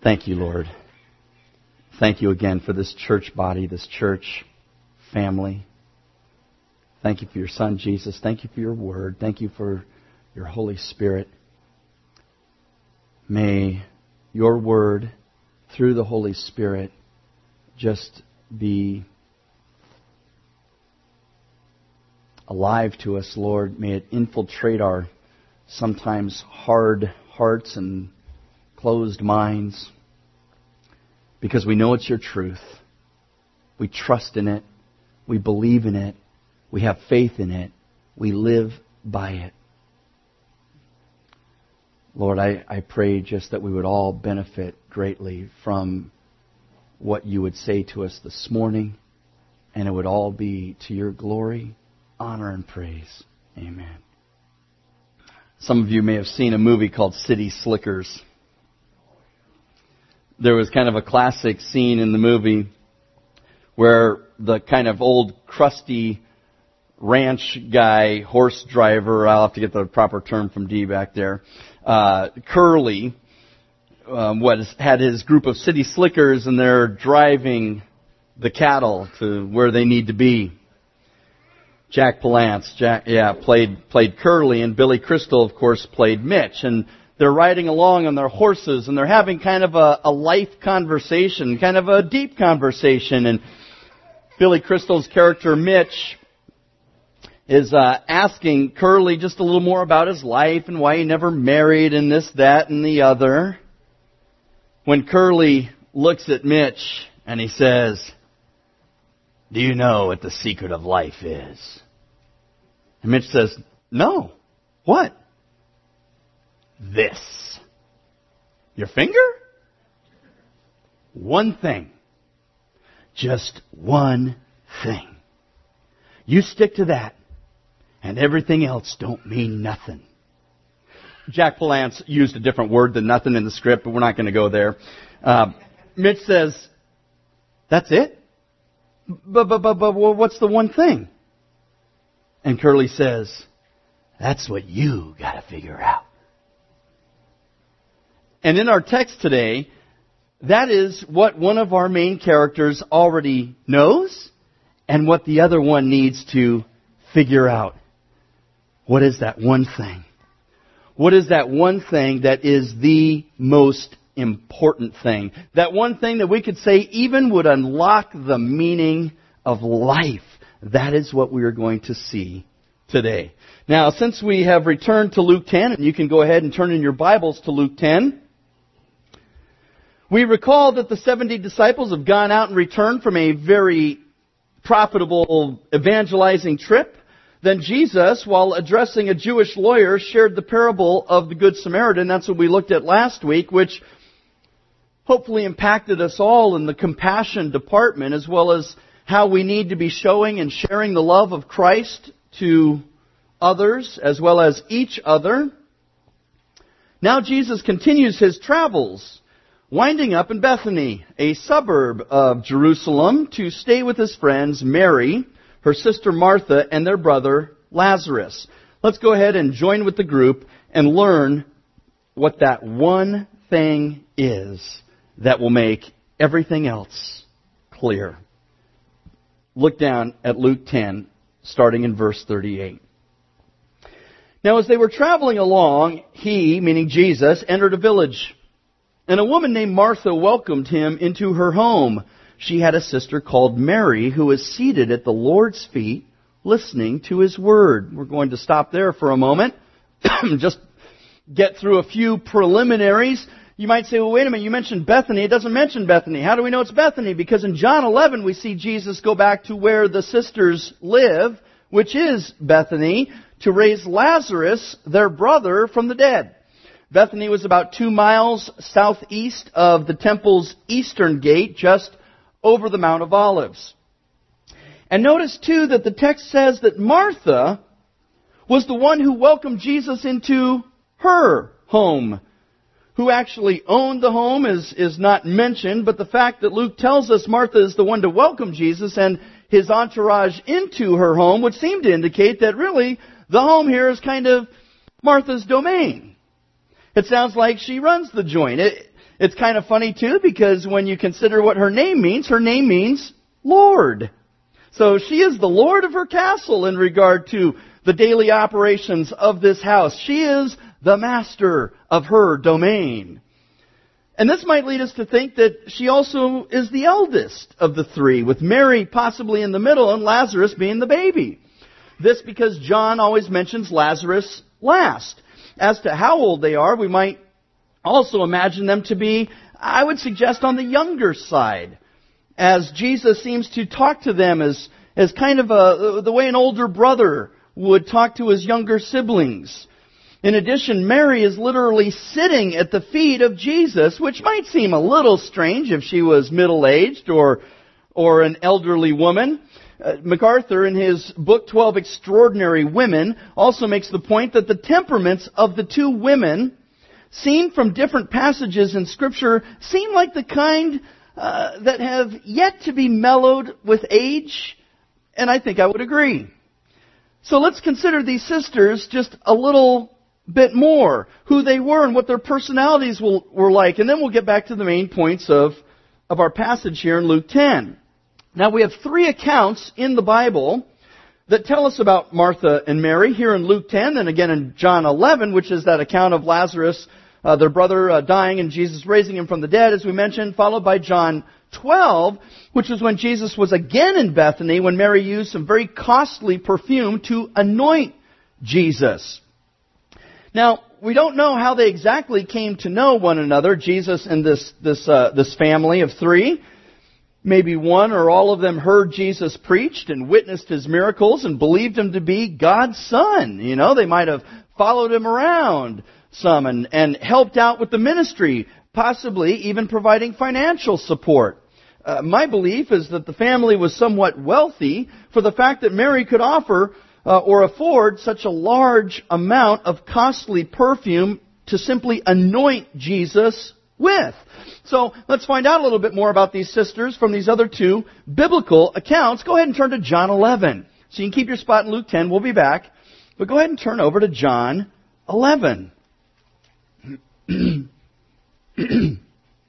Thank you, Lord. Thank you again for this church body, this church family. Thank you for your Son, Jesus. Thank you for your Word. Thank you for your Holy Spirit. May your Word, through the Holy Spirit, just be alive to us, Lord. May it infiltrate our sometimes hard hearts and closed minds, because we know it's your truth. We trust in it. We believe in it. We have faith in it. We live by it. Lord, I pray just that we would all benefit greatly from what you would say to us this morning, and it would all be to your glory, honor, and praise. Amen. Some of you may have seen a movie called City Slickers. There was kind of a classic scene in the movie where the kind of old crusty ranch guy, horse driver, I'll have to get the proper term from Dee back there, Curly, had his group of city slickers, and they're driving the cattle to where they need to be. Jack Palance, played Curly, and Billy Crystal, of course, played Mitch. And they're riding along on their horses, and they're having kind of a life conversation, kind of a deep conversation. And Billy Crystal's character, Mitch, is asking Curly just a little more about his life and why he never married and this, that, and the other. When Curly looks at Mitch and he says, "Do you know what the secret of life is?" And Mitch says, "No. What?" "This." "Your finger?" "One thing. Just one thing. You stick to that, and everything else don't mean nothing." Jack Palance used a different word than nothing in the script, but we're not going to go there. Mitch says, "That's it? But what's the one thing?" And Curly says, "That's what you got to figure out." And in our text today, that is what one of our main characters already knows and what the other one needs to figure out. What is that one thing? What is that one thing that is the most important thing? That one thing that we could say even would unlock the meaning of life. That is what we are going to see today. Now, since we have returned to Luke 10, and you can go ahead and turn in your Bibles to Luke 10, we recall that the 70 disciples have gone out and returned from a very profitable evangelizing trip. Then Jesus, while addressing a Jewish lawyer, shared the parable of the Good Samaritan. That's what we looked at last week, which hopefully impacted us all in the compassion department, as well as how we need to be showing and sharing the love of Christ to others, as well as each other. Now Jesus continues his travels, winding up in Bethany, a suburb of Jerusalem, to stay with his friends Mary, her sister Martha, and their brother Lazarus. Let's go ahead and join with the group and learn what that one thing is that will make everything else clear. Look down at Luke 10, starting in verse 38. Now as they were traveling along, he, meaning Jesus, entered a village. And a woman named Martha welcomed him into her home. She had a sister called Mary who was seated at the Lord's feet listening to his word. We're going to stop there for a moment. Just get through a few preliminaries. You might say, well, wait a minute, you mentioned Bethany. It doesn't mention Bethany. How do we know it's Bethany? Because in John 11 we see Jesus go back to where the sisters live, which is Bethany, to raise Lazarus, their brother, from the dead. Bethany was about 2 miles southeast of the temple's eastern gate, just over the Mount of Olives. And notice too that the text says that Martha was the one who welcomed Jesus into her home. Who actually owned the home is not mentioned, but the fact that Luke tells us Martha is the one to welcome Jesus and his entourage into her home would seem to indicate that really the home here is kind of Martha's domain. It sounds like she runs the joint. It's kind of funny too, because when you consider what her name means Lord. So she is the Lord of her castle in regard to the daily operations of this house. She is the master of her domain. And this might lead us to think that she also is the eldest of the three, with Mary possibly in the middle and Lazarus being the baby. This because John always mentions Lazarus last. As to how old they are, we might also imagine them to be, I would suggest, on the younger side, as Jesus seems to talk to them as kind of the way an older brother would talk to his younger siblings. In addition, Mary is literally sitting at the feet of Jesus, which might seem a little strange if she was middle-aged or an elderly woman. MacArthur, in his book 12 Extraordinary Women, also makes the point that the temperaments of the two women, seen from different passages in Scripture, seem like the kind that have yet to be mellowed with age, and I think I would agree. So let's consider these sisters just a little bit more, who they were and what their personalities were like, and then we'll get back to the main points of our passage here in Luke 10. Now we have three accounts in the Bible that tell us about Martha and Mary, here in Luke 10, and again in John 11, which is that account of Lazarus, their brother, dying and Jesus raising him from the dead, as we mentioned, followed by John 12, which is when Jesus was again in Bethany, when Mary used some very costly perfume to anoint Jesus. Now, we don't know how they exactly came to know one another, Jesus and this family of three. Maybe one or all of them heard Jesus preached and witnessed His miracles and believed Him to be God's Son. You know, they might have followed Him around some and helped out with the ministry, possibly even providing financial support. My belief is that the family was somewhat wealthy for the fact that Mary could offer or afford such a large amount of costly perfume to simply anoint Jesus with. So let's find out a little bit more about these sisters from these other two biblical accounts. Go ahead and turn to John 11. So you can keep your spot in Luke 10. We'll be back. But go ahead and turn over to John 11. And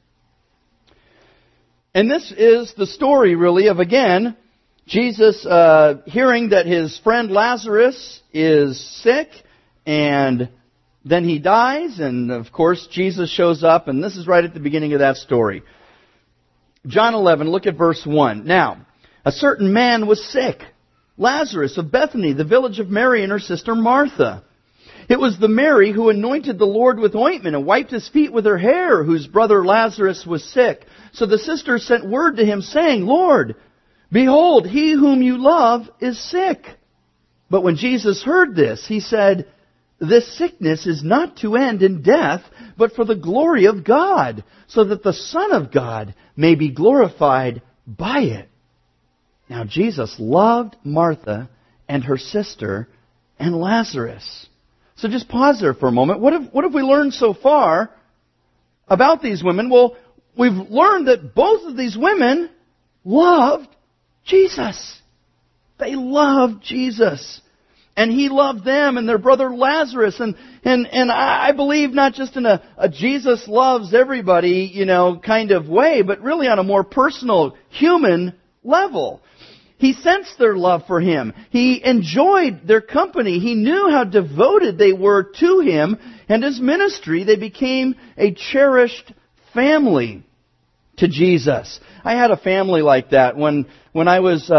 this is the story, really, of, again, Jesus hearing that his friend Lazarus is sick, and then he dies, and of course Jesus shows up, and this is right at the beginning of that story. John 11, look at verse 1. Now, a certain man was sick, Lazarus of Bethany, the village of Mary and her sister Martha. It was the Mary who anointed the Lord with ointment and wiped his feet with her hair, whose brother Lazarus was sick. So the sisters sent word to him, saying, Lord, behold, he whom you love is sick. But when Jesus heard this, he said, this sickness is not to end in death, but for the glory of God, so that the Son of God may be glorified by it. Now Jesus loved Martha and her sister and Lazarus. So just pause there for a moment. What have we learned so far about these women? Well, we've learned that both of these women loved Jesus. They loved Jesus. And He loved them and their brother Lazarus. And I believe not just in a Jesus loves everybody, kind of way, but really on a more personal, human level. He sensed their love for Him. He enjoyed their company. He knew how devoted they were to Him and His ministry. They became a cherished family to Jesus. I had a family like that when I was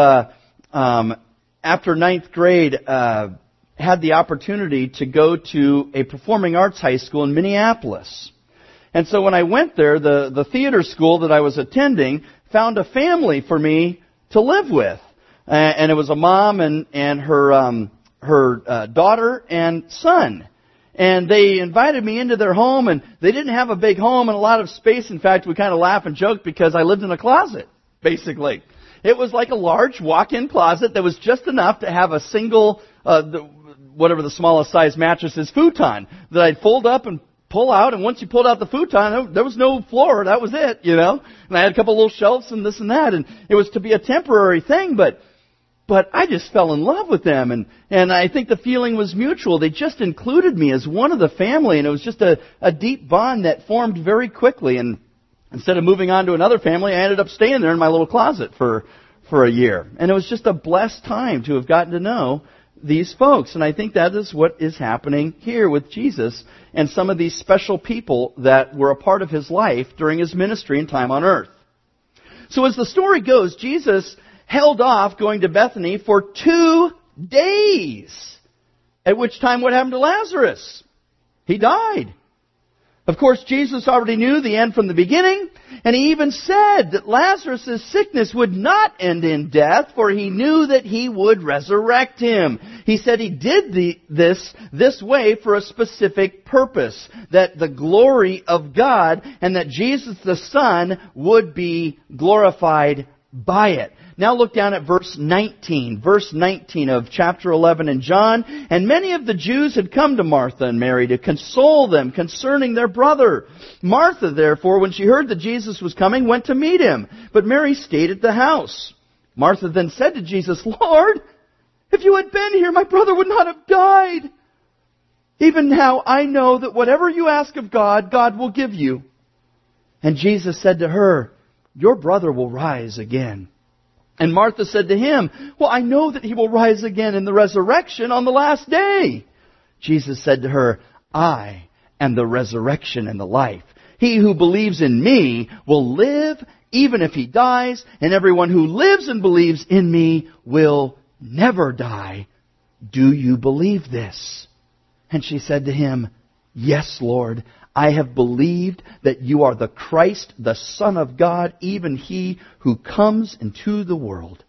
after ninth grade. Had the opportunity to go to a performing arts high school in Minneapolis. And so when I went there, the theater school that I was attending found a family for me to live with. And it was a mom and her daughter and son. And they invited me into their home, and they didn't have a big home and a lot of space. In fact, we kind of laugh and joke because I lived in a closet, basically. It was like a large walk-in closet that was just enough to have a single, whatever the smallest size mattress is, futon that I'd fold up and pull out. And once you pulled out the futon, there was no floor. That was it, And I had a couple little shelves and this and that. And it was to be a temporary thing, but but I just fell in love with them, and I think the feeling was mutual. They just included me as one of the family, and it was just a deep bond that formed very quickly. And instead of moving on to another family, I ended up staying there in my little closet for a year. And it was just a blessed time to have gotten to know these folks. And I think that is what is happening here with Jesus and some of these special people that were a part of His life during His ministry and time on earth. So as the story goes, Jesus held off going to Bethany for 2 days. At which time, what happened to Lazarus? He died. Of course, Jesus already knew the end from the beginning, and He even said that Lazarus' sickness would not end in death, for He knew that He would resurrect him. He said He did this way for a specific purpose, that the glory of God and that Jesus the Son would be glorified by it. Now look down at verse 19. Verse 19 of chapter 11 in John. And many of the Jews had come to Martha and Mary to console them concerning their brother. Martha, therefore, when she heard that Jesus was coming, went to meet Him. But Mary stayed at the house. Martha then said to Jesus, Lord, if you had been here, my brother would not have died. Even now I know that whatever you ask of God, God will give you. And Jesus said to her, your brother will rise again. And Martha said to Him, well, I know that he will rise again in the resurrection on the last day. Jesus said to her, I am the resurrection and the life. He who believes in me will live even if he dies, and everyone who lives and believes in me will never die. Do you believe this? And she said to Him, yes, Lord. I have believed that you are the Christ, the Son of God, even He who comes into the world.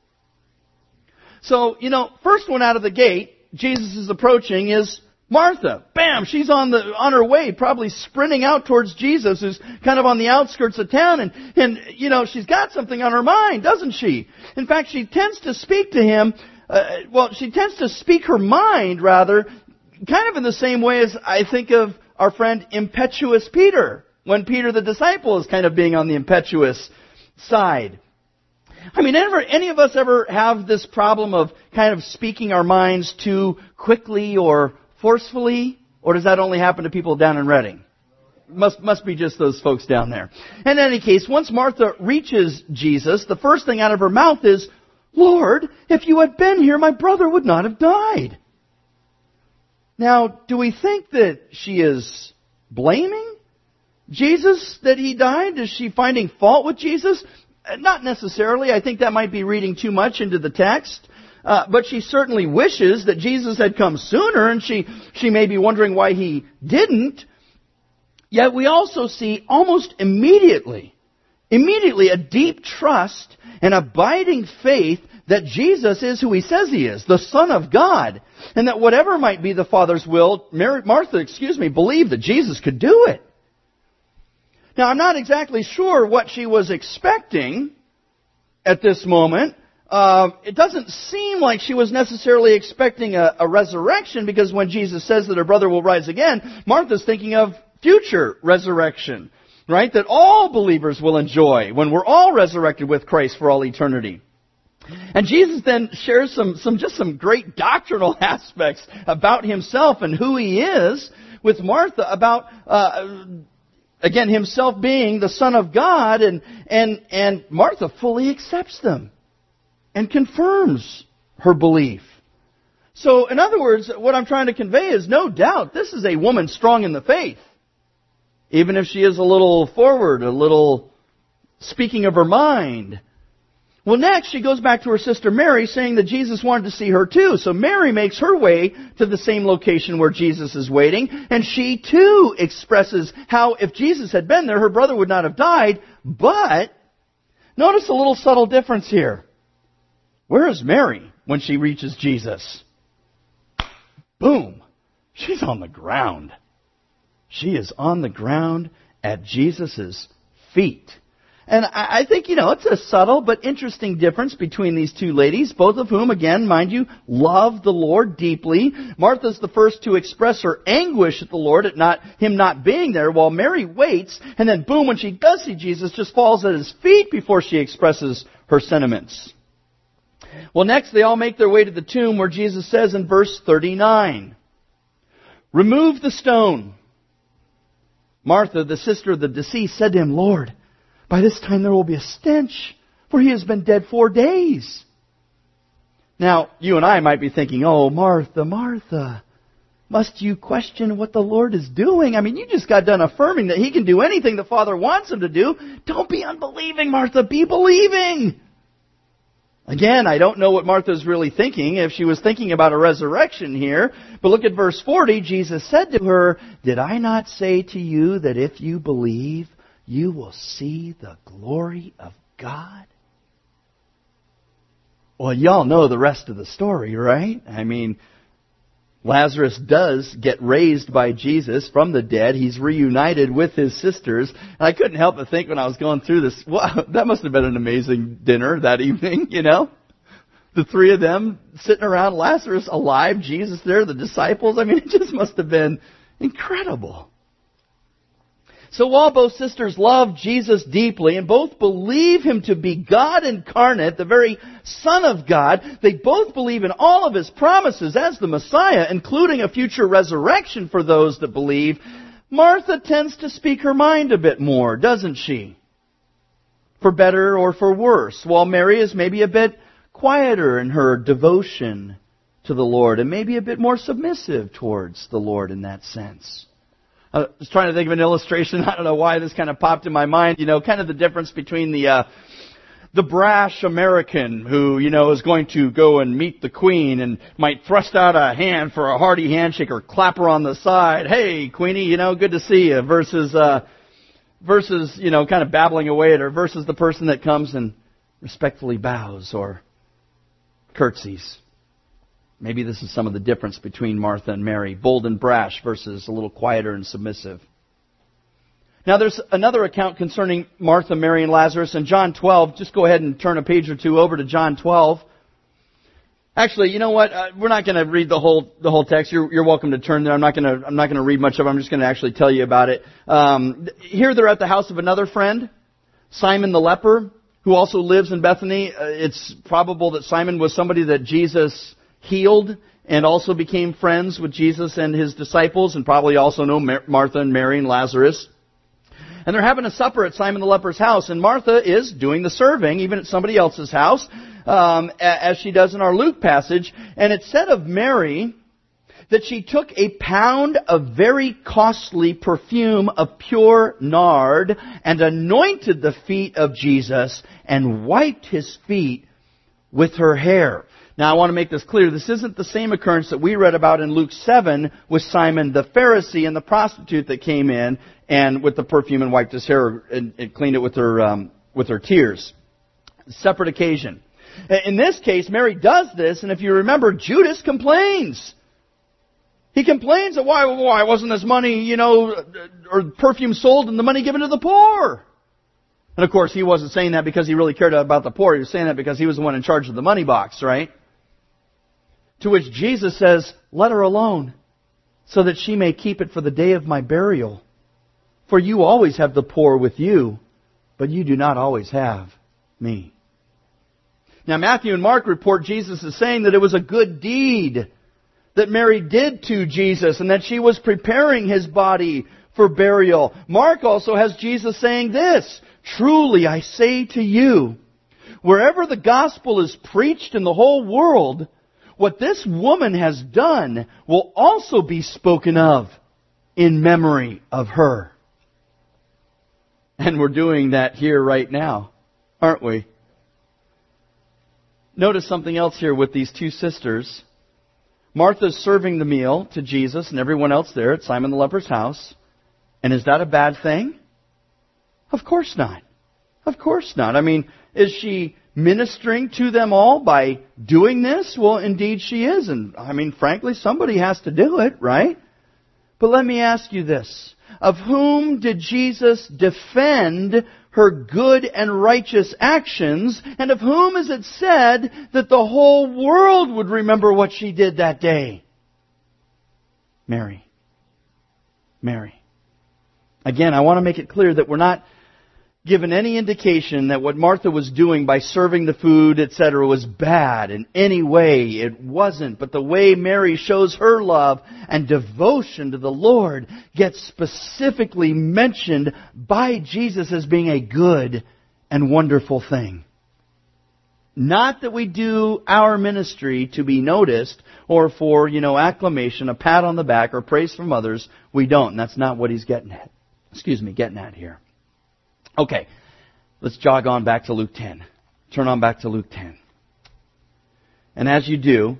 So, first one out of the gate, Jesus is approaching is Martha. Bam! She's on her way, probably sprinting out towards Jesus, who's kind of on the outskirts of town, and she's got something on her mind, doesn't she? In fact, she tends to speak to Him, she tends to speak her mind, rather, kind of in the same way as I think of our friend impetuous Peter, when Peter the disciple is kind of being on the impetuous side. I mean, any of us ever have this problem of kind of speaking our minds too quickly or forcefully? Or does that only happen to people down in Reading? Must be just those folks down there. In any case, once Martha reaches Jesus, the first thing out of her mouth is, Lord, if you had been here, my brother would not have died. Now, do we think that she is blaming Jesus that He died? Is she finding fault with Jesus? Not necessarily. I think that might be reading too much into the text. But she certainly wishes that Jesus had come sooner, and she may be wondering why He didn't. Yet we also see almost immediately a deep trust and abiding faith that Jesus is who He says He is, the Son of God. And that whatever might be the Father's will, Martha believed that Jesus could do it. Now, I'm not exactly sure what she was expecting at this moment. It doesn't seem like she was necessarily expecting a resurrection, because when Jesus says that her brother will rise again, Martha's thinking of future resurrection, right? That all believers will enjoy when we're all resurrected with Christ for all eternity. And Jesus then shares some great doctrinal aspects about Himself and who He is with Martha, about again Himself being the Son of God, and Martha fully accepts them and confirms her belief. So, in other words, what I'm trying to convey is, no doubt this is a woman strong in the faith, even if she is a little forward, a little speaking of her mind. Well, next, she goes back to her sister Mary, saying that Jesus wanted to see her too. So Mary makes her way to the same location where Jesus is waiting, and she too expresses how if Jesus had been there, her brother would not have died. But notice a little subtle difference here. Where is Mary when she reaches Jesus? Boom! She's on the ground. She is on the ground at Jesus' feet. And I think, it's a subtle but interesting difference between these two ladies, both of whom, again, mind you, love the Lord deeply. Martha's the first to express her anguish at the Lord at Him not being there, while Mary waits, and then boom, when she does see Jesus, just falls at His feet before she expresses her sentiments. Well, next they all make their way to the tomb where Jesus says in verse 39, "Remove the stone." Martha, the sister of the deceased, said to him, "Lord, by this time there will be a stench, for he has been dead 4 days." Now, you and I might be thinking, "Oh, Martha, Martha, must you question what the Lord is doing? I mean, you just got done affirming that He can do anything the Father wants Him to do. Don't be unbelieving, Martha. Be believing." Again, I don't know what Martha's really thinking, if she was thinking about a resurrection here. But look at verse 40. Jesus said to her, "Did I not say to you that if you believe, you will see the glory of God?" Well, y'all know the rest of the story, right? I mean, Lazarus does get raised by Jesus from the dead. He's reunited with his sisters. And I couldn't help but think when I was going through this, wow, that must have been an amazing dinner that evening, you know? The three of them sitting around, Lazarus alive, Jesus there, the disciples. I mean, it just must have been incredible. So while both sisters love Jesus deeply and both believe Him to be God incarnate, the very Son of God, they both believe in all of His promises as the Messiah, including a future resurrection for those that believe, Martha tends to speak her mind a bit more, doesn't she? For better or for worse, while Mary is maybe a bit quieter in her devotion to the Lord and maybe a bit more submissive towards the Lord in that sense. I was trying to think of an illustration. I don't know why this kind of popped in my mind. You know, kind of the difference between the brash American who, you know, is going to go and meet the Queen and might thrust out a hand for a hearty handshake or clap her on the side. "Hey, Queenie, you know, good to see you." Versus, you know, kind of babbling away at her. Versus the person that comes and respectfully bows or curtsies. Maybe this is some of the difference between Martha and Mary. Bold and brash versus a little quieter and submissive. Now there's another account concerning Martha, Mary, and Lazarus in John 12. Just go ahead and turn a page or two over to John 12. Actually, you know what? We're not going to read the whole text. You're welcome to turn there. I'm not going to read much of it. I'm just going to actually tell you about it. Here they're at the house of another friend, Simon the leper, who also lives in Bethany. It's probable that Simon was somebody that Jesus healed and also became friends with Jesus and His disciples, and probably also know Martha and Mary and Lazarus. And they're having a supper at Simon the leper's house, and Martha is doing the serving, even at somebody else's house, as she does in our Luke passage. And it said of Mary that she took a pound of very costly perfume of pure nard and anointed the feet of Jesus and wiped His feet with her hair. Now, I want to make this clear. This isn't the same occurrence that we read about in Luke 7 with Simon the Pharisee and the prostitute that came in and with the perfume and wiped his hair and cleaned it with her tears. Separate occasion. In this case, Mary does this, and if you remember, Judas complains. He complains that why wasn't this money, you know, or perfume sold and the money given to the poor? And of course, he wasn't saying that because he really cared about the poor. He was saying that because he was the one in charge of the money box, right? To which Jesus says, "Let her alone, so that she may keep it for the day of my burial. For you always have the poor with you, but you do not always have me." Now, Matthew and Mark report Jesus as saying that it was a good deed that Mary did to Jesus and that she was preparing His body for burial. Mark also has Jesus saying this, "Truly I say to you, wherever the gospel is preached in the whole world, what this woman has done will also be spoken of in memory of her." And we're doing that here right now, aren't we? Notice something else here with these two sisters. Martha's serving the meal to Jesus and everyone else there at Simon the leper's house. And is that a bad thing? Of course not. Of course not. I mean, is she ministering to them all by doing this? Well, indeed she is. And I mean, frankly, somebody has to do it, right? But let me ask you this. Of whom did Jesus defend her good and righteous actions? And of whom is it said that the whole world would remember what she did that day? Mary. Mary. Again, I want to make it clear that we're not given any indication that what Martha was doing by serving the food, etc., was bad in any way. It wasn't. But the way Mary shows her love and devotion to the Lord gets specifically mentioned by Jesus as being a good and wonderful thing. Not that we do our ministry to be noticed or for, acclamation, a pat on the back, or praise from others. We don't. And that's not what he's getting at. Getting at here. Okay, let's jog on back to Luke 10. Turn on back to Luke 10. And as you do,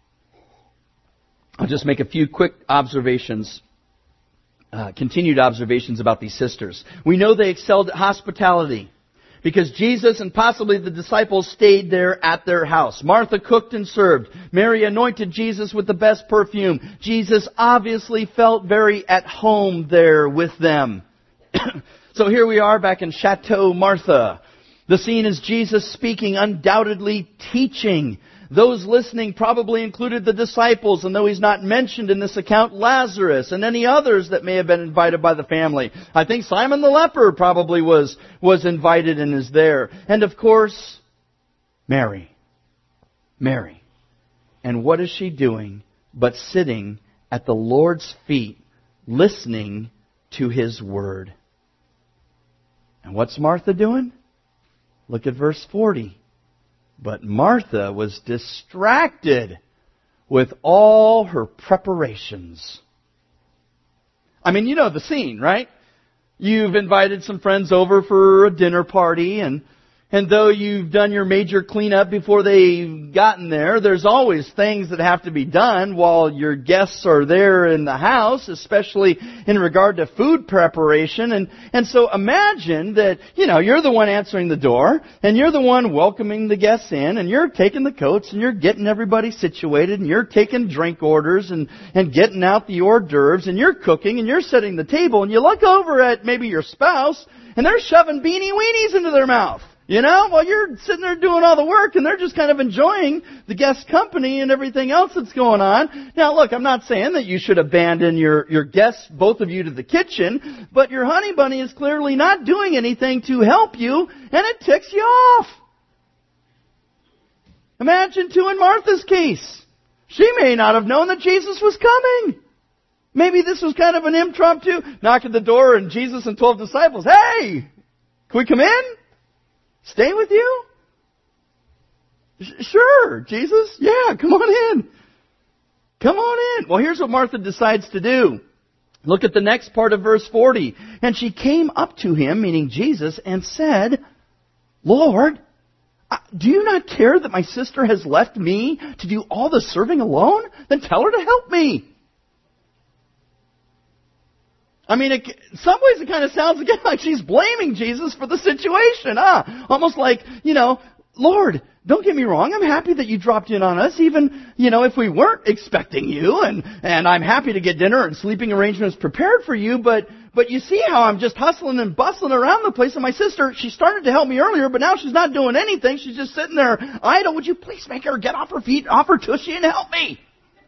I'll just make a few quick observations, continued observations about these sisters. We know they excelled at hospitality, because Jesus and possibly the disciples stayed there at their house. Martha cooked and served. Mary anointed Jesus with the best perfume. Jesus obviously felt very at home there with them. So here we are back in Chateau Martha. The scene is Jesus speaking, undoubtedly teaching. Those listening probably included the disciples, and though he's not mentioned in this account, Lazarus and any others that may have been invited by the family. I think Simon the leper probably was invited and is there. And of course, Mary. Mary. And what is she doing but sitting at the Lord's feet, listening to His Word? And what's Martha doing? Look at verse 40. But Martha was distracted with all her preparations. I mean, you know the scene, right? You've invited some friends over for a dinner party, and though you've done your major cleanup before they've gotten there, there's always things that have to be done while your guests are there in the house, especially in regard to food preparation. And so imagine that, you're the one answering the door, and you're the one welcoming the guests in, and you're taking the coats, and you're getting everybody situated, and you're taking drink orders, and getting out the hors d'oeuvres, and you're cooking, and you're setting the table, and you look over at maybe your spouse, and they're shoving beanie weenies into their mouth. While you're sitting there doing all the work, and they're just kind of enjoying the guest company and everything else that's going on. Now, look, I'm not saying that you should abandon your guests, both of you, to the kitchen, but your honey bunny is clearly not doing anything to help you, and it ticks you off. Imagine, too, in Martha's case. She may not have known that Jesus was coming. Maybe this was kind of an impromptu knock at the door, and Jesus and 12 disciples, "Hey, can we come in? Stay with you?" "Sure, Jesus. Yeah, come on in. Come on in." Well, here's what Martha decides to do. Look at the next part of verse 40. And she came up to him, meaning Jesus, and said, "Lord, do you not care that my sister has left me to do all the serving alone? Then tell her to help me." I mean, in some ways it kind of sounds again like she's blaming Jesus for the situation. Almost like, "Lord, don't get me wrong. I'm happy that you dropped in on us, even, if we weren't expecting you. And I'm happy to get dinner and sleeping arrangements prepared for you. But you see how I'm just hustling and bustling around the place. And my sister, she started to help me earlier, but now she's not doing anything. She's just sitting there idle. Would you please make her get off her feet, off her tushy, and help me?"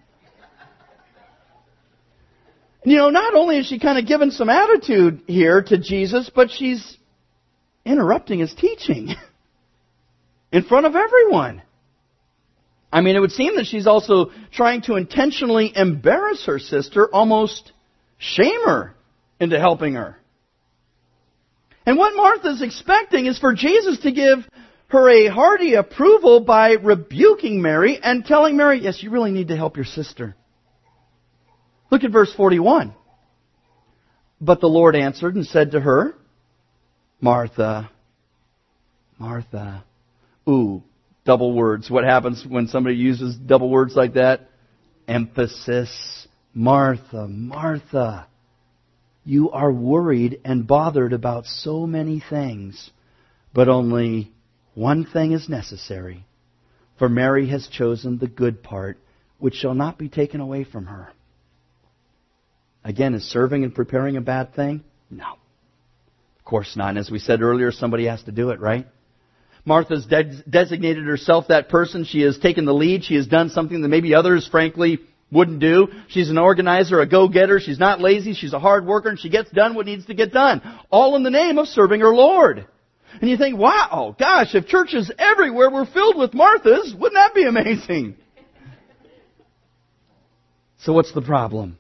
Not only is she kind of given some attitude here to Jesus, but she's interrupting His teaching in front of everyone. I mean, it would seem that she's also trying to intentionally embarrass her sister, almost shame her into helping her. And what Martha's expecting is for Jesus to give her a hearty approval by rebuking Mary and telling Mary, "Yes, you really need to help your sister." Look at verse 41. But the Lord answered and said to her, "Martha, Martha." Ooh, double words. What happens when somebody uses double words like that? Emphasis. "Martha, Martha, you are worried and bothered about so many things, but only one thing is necessary. For Mary has chosen the good part, which shall not be taken away from her." Again, is serving and preparing a bad thing? No. Of course not. And as we said earlier, somebody has to do it, right? Martha's designated herself that person. She has taken the lead. She has done something that maybe others, frankly, wouldn't do. She's an organizer, a go-getter. She's not lazy. She's a hard worker, and she gets done what needs to get done. All in the name of serving her Lord. And you think, wow, gosh, if churches everywhere were filled with Marthas, wouldn't that be amazing? So what's the problem?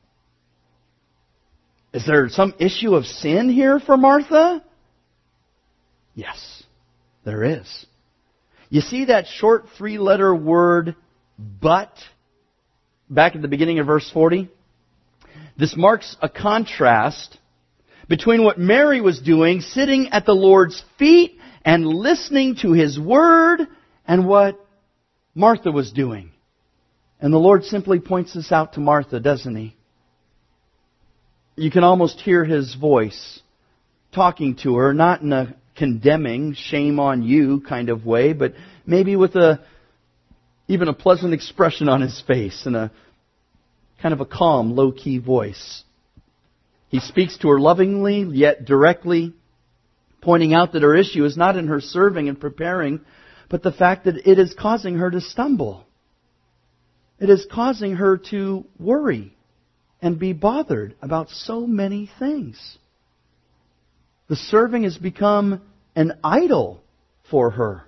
Is there some issue of sin here for Martha? Yes, there is. You see that short 3-letter word, but, back at the beginning of verse 40? This marks a contrast between what Mary was doing, sitting at the Lord's feet and listening to His Word, and what Martha was doing. And the Lord simply points this out to Martha, doesn't He? You can almost hear His voice talking to her, not in a condemning, shame on you kind of way, but maybe with even a pleasant expression on His face and a kind of a calm, low-key voice. He speaks to her lovingly, yet directly, pointing out that her issue is not in her serving and preparing, but the fact that it is causing her to stumble. It is causing her to worry and be bothered about so many things. The serving has become an idol for her.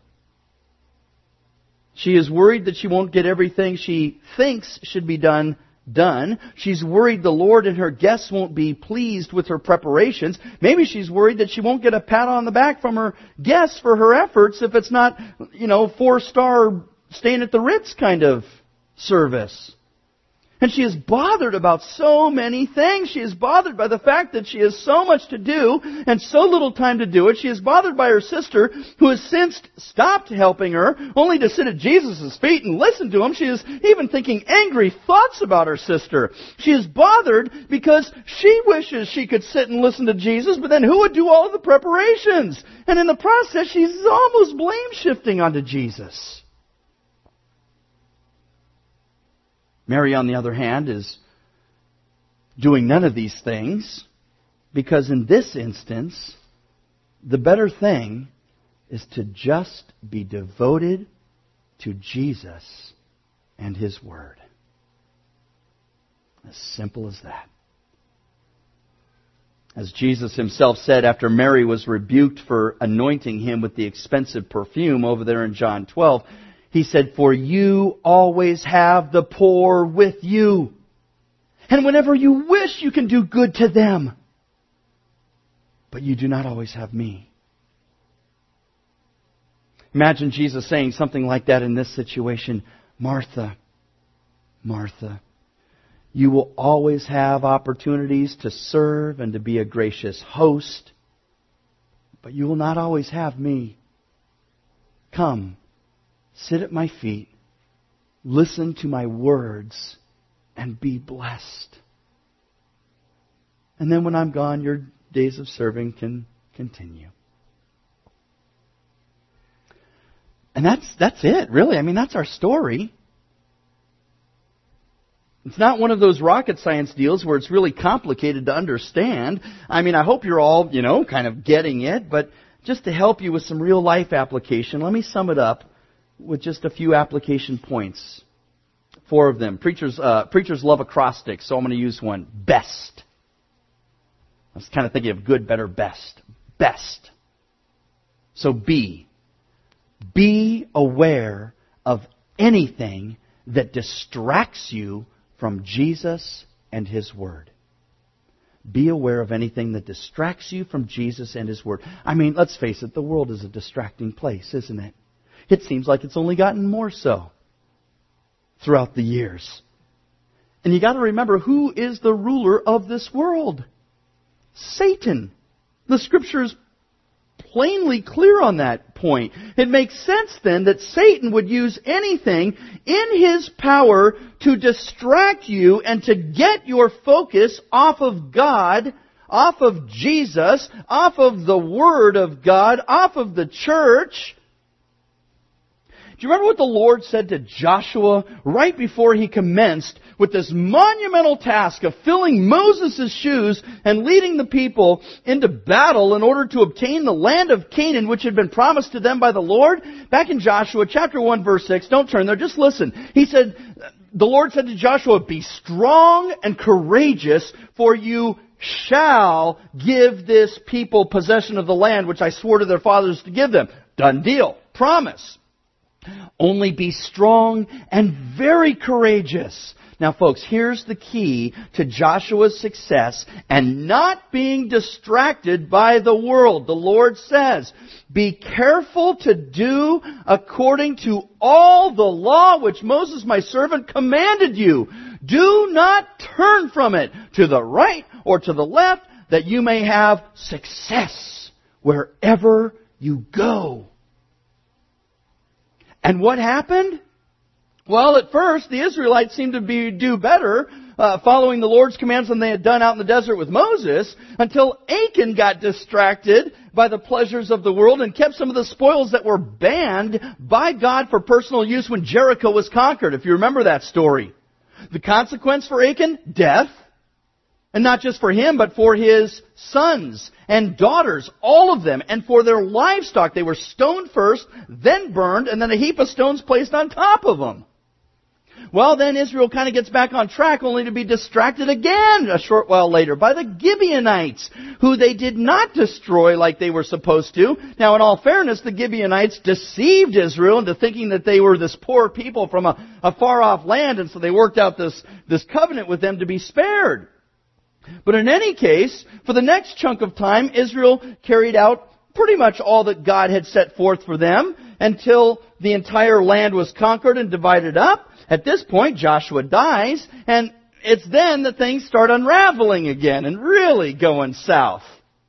She is worried that she won't get everything she thinks should be done. She's worried the Lord and her guests won't be pleased with her preparations. Maybe she's worried that she won't get a pat on the back from her guests for her efforts if it's not, 4-star staying at the Ritz kind of service. And she is bothered about so many things. She is bothered by the fact that she has so much to do and so little time to do it. She is bothered by her sister, who has since stopped helping her, only to sit at Jesus' feet and listen to Him. She is even thinking angry thoughts about her sister. She is bothered because she wishes she could sit and listen to Jesus, but then who would do all of the preparations? And in the process, she's almost blame shifting onto Jesus. Mary, on the other hand, is doing none of these things because in this instance, the better thing is to just be devoted to Jesus and His Word. As simple as that. As Jesus Himself said after Mary was rebuked for anointing Him with the expensive perfume over there in John 12, He said, "For you always have the poor with you. And whenever you wish, you can do good to them. But you do not always have me." Imagine Jesus saying something like that in this situation. "Martha, Martha, you will always have opportunities to serve and to be a gracious host, but you will not always have me. Come, sit at my feet, listen to my words, and be blessed. And then when I'm gone, your days of serving can continue." And that's it, really. I mean, that's our story. It's not one of those rocket science deals where it's really complicated to understand. I mean, I hope you're all, kind of getting it, but just to help you with some real life application, let me sum it up with just a few application points. 4 of them. Preachers love acrostics, so I'm going to use one. BEST. I was kind of thinking of good, better, best. BEST. So be aware of anything that distracts you from Jesus and His Word. Be aware of anything that distracts you from Jesus and His Word. I mean, let's face it, the world is a distracting place, isn't it? It seems like it's only gotten more so throughout the years. And you got to remember, who is the ruler of this world? Satan. The Scripture is plainly clear on that point. It makes sense then that Satan would use anything in his power to distract you and to get your focus off of God, off of Jesus, off of the Word of God, off of the church. Do you remember what the Lord said to Joshua right before he commenced with this monumental task of filling Moses' shoes and leading the people into battle in order to obtain the land of Canaan, which had been promised to them by the Lord? Back in Joshua chapter 1 verse 6, don't turn there, just listen. He said, the Lord said to Joshua, be strong and courageous, for you shall give this people possession of the land which I swore to their fathers to give them. Done deal. Promise. Only be strong and very courageous. Now, folks, here's the key to Joshua's success and not being distracted by the world. The Lord says, be careful to do according to all the law which Moses my servant commanded you. Do not turn from it to the right or to the left, that you may have success wherever you go. And what happened? Well, at first, the Israelites seemed to do better following the Lord's commands than they had done out in the desert with Moses, until Achan got distracted by the pleasures of the world and kept some of the spoils that were banned by God for personal use when Jericho was conquered, if you remember that story. The consequence for Achan? Death. And not just for him, but for his sons and daughters, all of them, and for their livestock. They were stoned first, then burned, and then a heap of stones placed on top of them. Well, then Israel kind of gets back on track, only to be distracted again a short while later by the Gibeonites, who they did not destroy like they were supposed to. Now, in all fairness, the Gibeonites deceived Israel into thinking that they were this poor people from a far-off land, and so they worked out this covenant with them to be spared. But in any case, for the next chunk of time, Israel carried out pretty much all that God had set forth for them until the entire land was conquered and divided up. At this point, Joshua dies, and it's then that things start unraveling again and really going south.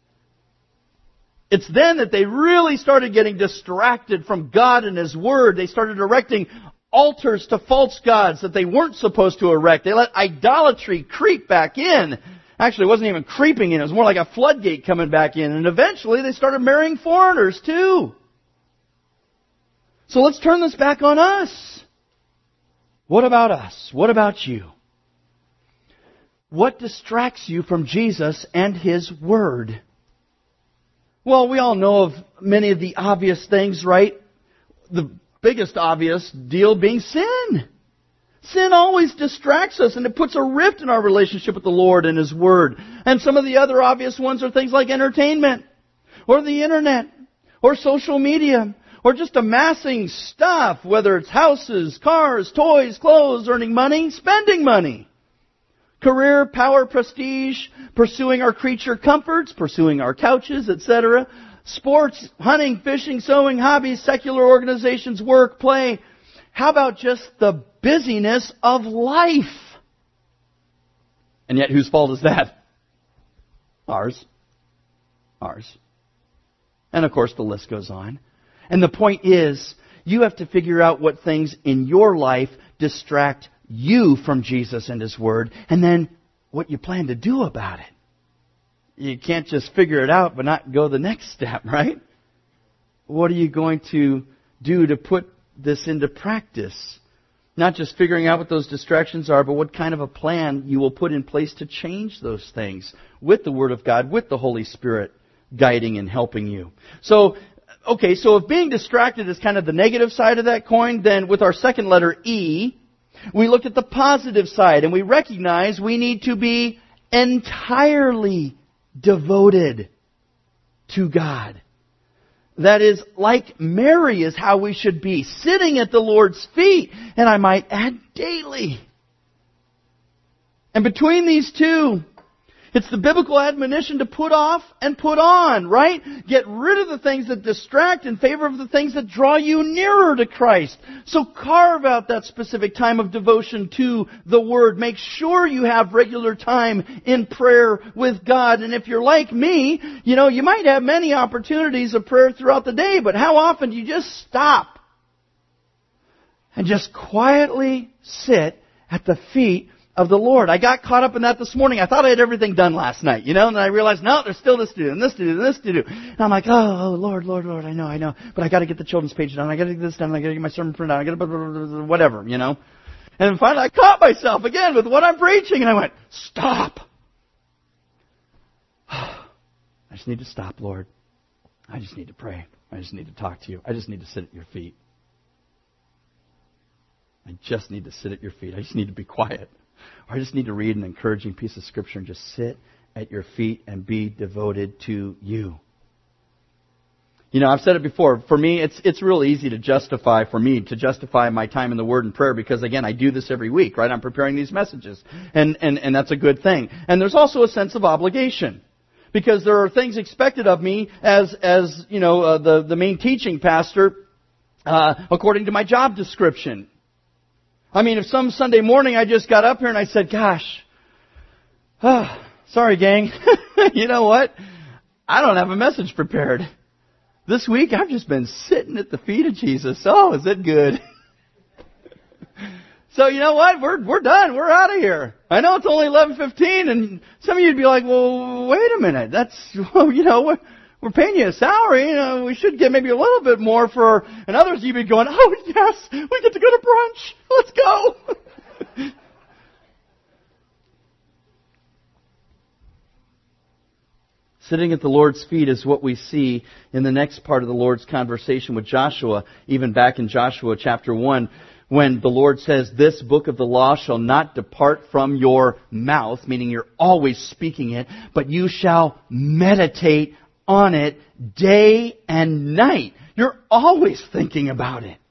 It's then that they really started getting distracted from God and His Word. They started erecting altars to false gods that they weren't supposed to erect. They let idolatry creep back in. Actually, it wasn't even creeping in. It was more like a floodgate coming back in. And eventually, they started marrying foreigners, too. So let's turn this back on us. What about us? What about you? What distracts you from Jesus and His Word? Well, we all know of many of the obvious things, right? The biggest obvious deal being sin. Sin always distracts us, and it puts a rift in our relationship with the Lord and His Word. And some of the other obvious ones are things like entertainment, or the internet, or social media, or just amassing stuff, whether it's houses, cars, toys, clothes, earning money, spending money. Career, power, prestige, pursuing our creature comforts, pursuing our couches, etc. Sports, hunting, fishing, sewing, hobbies, secular organizations, work, play. How about just the busyness of life? And yet, whose fault is that? Ours. Ours. And of course, the list goes on. And the point is, you have to figure out what things in your life distract you from Jesus and His Word, and then what you plan to do about it. You can't just figure it out but not go the next step, right? What are you going to do to put this into practice? Not just figuring out what those distractions are, but what kind of a plan you will put in place to change those things with the Word of God, with the Holy Spirit guiding and helping you. So if being distracted is kind of the negative side of that coin, then with our second letter, E, we looked at the positive side, and we recognize we need to be entirely devoted to God. That is, like Mary is how we should be, sitting at the Lord's feet, and I might add daily. And between these two, it's the biblical admonition to put off and put on, right? Get rid of the things that distract in favor of the things that draw you nearer to Christ. So carve out that specific time of devotion to the Word. Make sure you have regular time in prayer with God. And if you're like me, you might have many opportunities of prayer throughout the day, but how often do you just stop and just quietly sit at the feet of the Lord? I got caught up in that this morning. I thought I had everything done last night, and then I realized, no, there's still this to do, and this to do, and this to do. And I'm like, oh, Lord, I know, but I got to get the children's page done, I got to get this done, I got to get my sermon printed out, I got to whatever, And then finally I caught myself again with what I'm preaching, and I went, stop. I just need to stop, Lord. I just need to pray. I just need to talk to you. I just need to sit at your feet. I just need to sit at your feet. I just need to be quiet. Or I just need to read an encouraging piece of Scripture and just sit at your feet and be devoted to you. You know, I've said it before. For me, it's real easy to justify my time in the Word and prayer because, again, I do this every week, right? I'm preparing these messages. And that's a good thing. And there's also a sense of obligation. Because there are things expected of me as you know, the main teaching pastor, according to my job description. I mean, if some Sunday morning I just got up here and I said, gosh, sorry gang, you know what? I don't have a message prepared. This week I've just been sitting at the feet of Jesus. Oh, is it good? So you know what? We're done. We're out of here. I know it's only 11:15, and some of you'd be like, well, wait a minute. We're paying you a salary. You know, we should get maybe a little bit more for. And others you'd be going, oh yes, we get to go to brunch. Let's go. Sitting at the Lord's feet is what we see in the next part of the Lord's conversation with Joshua, even back in Joshua chapter 1, when the Lord says, this book of the law shall not depart from your mouth, meaning you're always speaking it, but you shall meditate on it day and night. You're always thinking about it.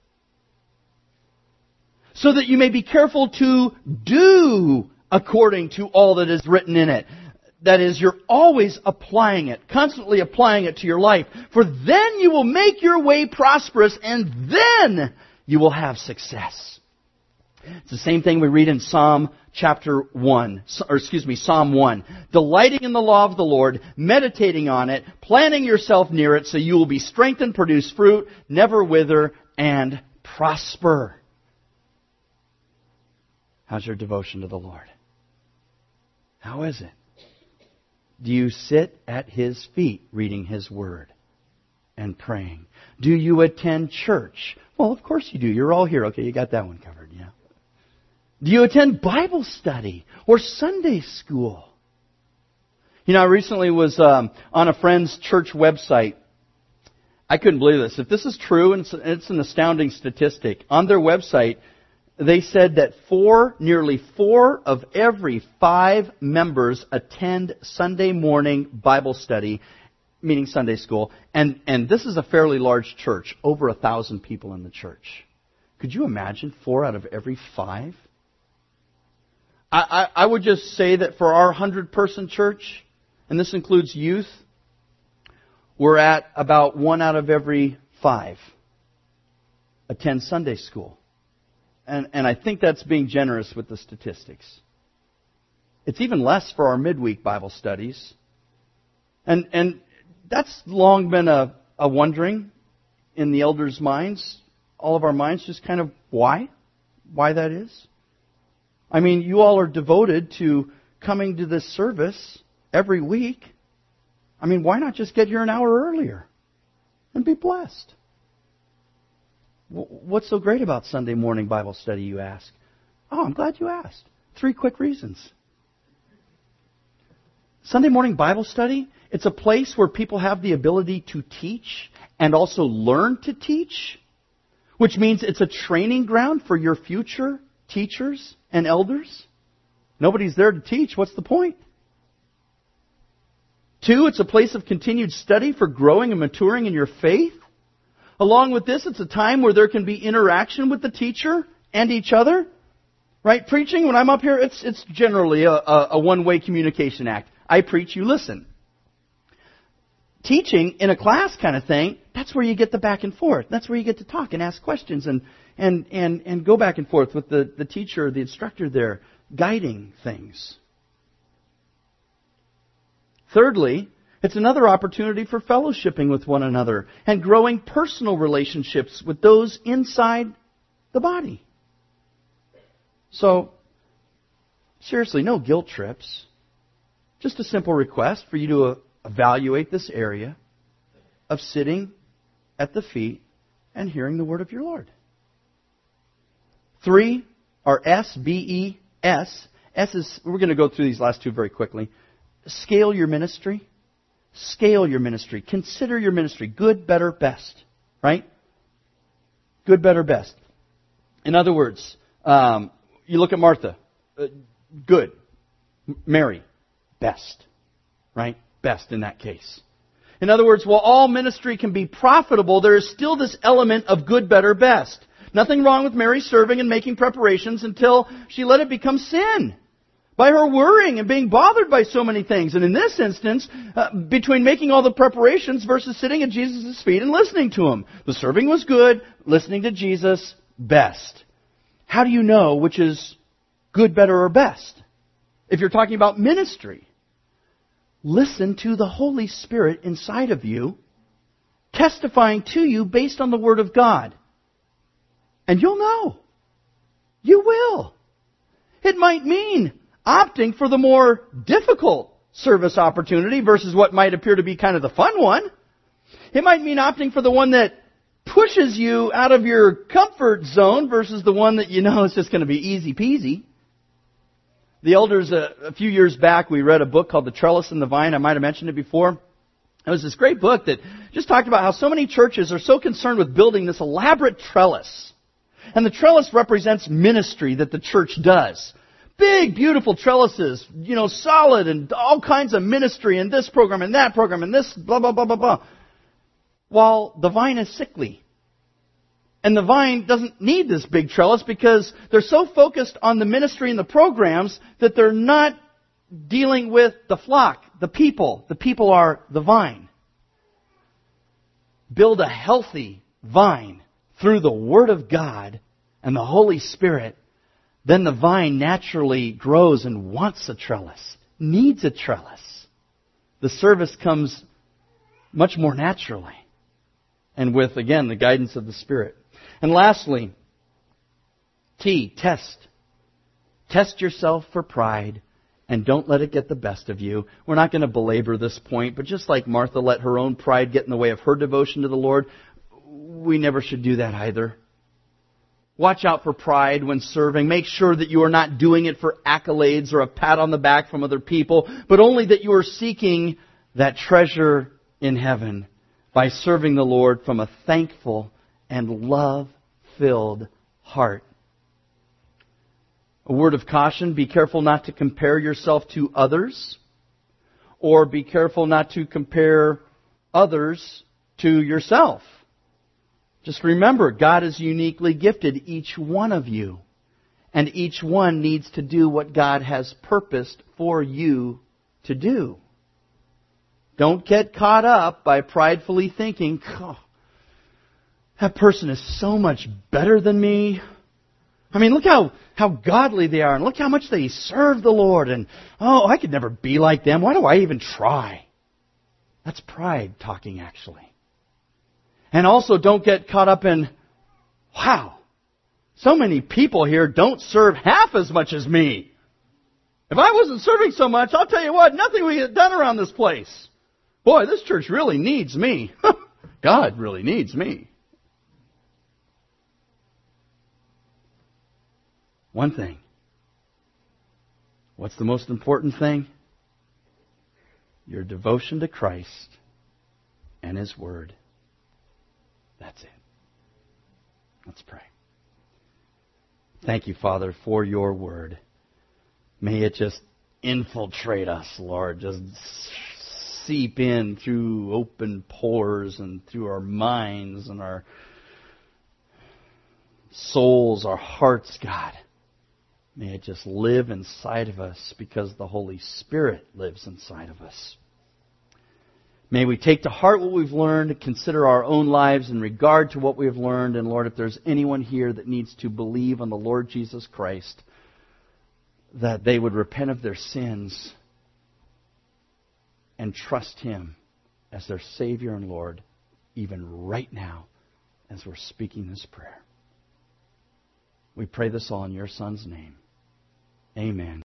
So that you may be careful to do according to all that is written in it. That is, you're always applying it, constantly applying it to your life. For then you will make your way prosperous, and then you will have success. It's the same thing we read in Psalm 1. Delighting in the law of the Lord, meditating on it, planning yourself near it, so you will be strengthened, produce fruit, never wither, and prosper. How's your devotion to the Lord? How is it? Do you sit at His feet reading His Word and praying? Do you attend church? Well, of course you do. You're all here. Okay, you got that one covered, yeah. Do you attend Bible study or Sunday school? You know, I recently was on a friend's church website. I couldn't believe this. If this is true, and it's an astounding statistic, on their website, they said that nearly 4 of every 5 members attend Sunday morning Bible study, meaning Sunday school. And this is a fairly large church, over 1,000 people in the church. Could you imagine 4 out of every 5? I would just say that for our 100-person church, and this includes youth, we're at about 1 out of every 5 attend Sunday school. And I think that's being generous with the statistics. It's even less for our midweek Bible studies. And that's long been a wondering in the elders' minds, all of our minds, just kind of why that is. I mean, you all are devoted to coming to this service every week. I mean, why not just get here an hour earlier and be blessed? What's so great about Sunday morning Bible study, you ask? Oh, I'm glad you asked. 3 quick reasons. Sunday morning Bible study, it's a place where people have the ability to teach and also learn to teach, which means it's a training ground for your future teachers and elders. Nobody's there to teach. What's the point? 2, it's a place of continued study for growing and maturing in your faith. Along with this, it's a time where there can be interaction with the teacher and each other. Right? Preaching, when I'm up here, it's generally a one-way communication act. I preach, you listen. Teaching in a class kind of thing, that's where you get the back and forth. That's where you get to talk and ask questions and go back and forth with the teacher, the instructor there, guiding things. Thirdly, it's another opportunity for fellowshipping with one another and growing personal relationships with those inside the body. So, seriously, no guilt trips. Just a simple request for you to evaluate this area of sitting at the feet and hearing the word of your Lord. 3 are S, B-E-S. S is, we're going to go through these last 2 very quickly. Scale your ministry. Scale your ministry. Consider your ministry. Good, better, best. Right? Good, better, best. In other words, You look at Martha. Good. Mary. Best. Right? Best in that case. In other words, while all ministry can be profitable, there is still this element of good, better, best. Nothing wrong with Mary serving and making preparations until she let it become sin by her worrying and being bothered by so many things. And in this instance, between making all the preparations versus sitting at Jesus' feet and listening to Him. The serving was good, listening to Jesus, best. How do you know which is good, better, or best? If you're talking about ministry, listen to the Holy Spirit inside of you, testifying to you based on the Word of God. And you'll know. You will. It might mean opting for the more difficult service opportunity versus what might appear to be kind of the fun one. It might mean opting for the one that pushes you out of your comfort zone versus the one that you know is just going to be easy peasy. The elders, a few years back, we read a book called The Trellis and the Vine. I might have mentioned it before. It was this great book that just talked about how so many churches are so concerned with building this elaborate trellis. And the trellis represents ministry that the church does. Big, beautiful trellises, solid and all kinds of ministry and this program and that program and this blah, blah, blah, blah, blah. While the vine is sickly. And the vine doesn't need this big trellis because they're so focused on the ministry and the programs that they're not dealing with the flock, the people. The people are the vine. Build a healthy vine through the Word of God and the Holy Spirit. Then the vine naturally grows and wants a trellis, needs a trellis. The service comes much more naturally. And with, again, the guidance of the Spirit. And lastly, test. Test yourself for pride and don't let it get the best of you. We're not going to belabor this point, but just like Martha let her own pride get in the way of her devotion to the Lord, we never should do that either. Watch out for pride when serving. Make sure that you are not doing it for accolades or a pat on the back from other people, but only that you are seeking that treasure in heaven by serving the Lord from a thankful and love-filled heart. A word of caution, be careful not to compare yourself to others, or be careful not to compare others to yourself. Just remember, God has uniquely gifted each one of you, and each one needs to do what God has purposed for you to do. Don't get caught up by pridefully thinking, oh, that person is so much better than me. I mean, look how godly they are, and look how much they serve the Lord, and I could never be like them. Why do I even try? That's pride talking, actually. And also don't get caught up in, wow, so many people here don't serve half as much as me. If I wasn't serving so much, I'll tell you what, nothing would get done around this place. Boy, this church really needs me. God really needs me. One thing. What's the most important thing? Your devotion to Christ and His Word. That's it. Let's pray. Thank you, Father, for your Word. May it just infiltrate us, Lord. Just seep in through open pores and through our minds and our souls, our hearts, God. May it just live inside of us because the Holy Spirit lives inside of us. May we take to heart what we've learned, consider our own lives in regard to what we've learned. And Lord, if there's anyone here that needs to believe on the Lord Jesus Christ, that they would repent of their sins and trust Him as their Savior and Lord, even right now as we're speaking this prayer. We pray this all in your Son's name. Amen.